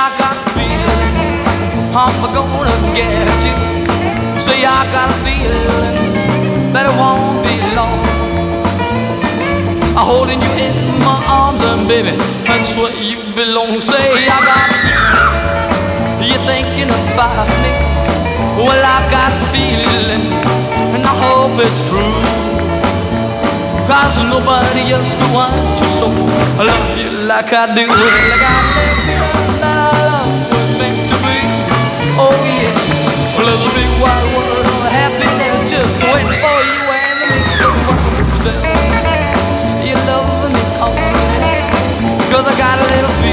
I got a feeling I'm gonna get you. Say I got a feeling that it won't be long. I'm holding you in my arms and baby, that's where you belong. Say I got a feeling you're thinking about me. Well, I got a feeling and I hope it's true, 'cause nobody else could want you so. I love you like I do. Like I love you, that I love was meant to be. Oh yeah, a little big wild world of happiness just waiting for you and me. So you love me, oh yeah, 'cause I got a little feeling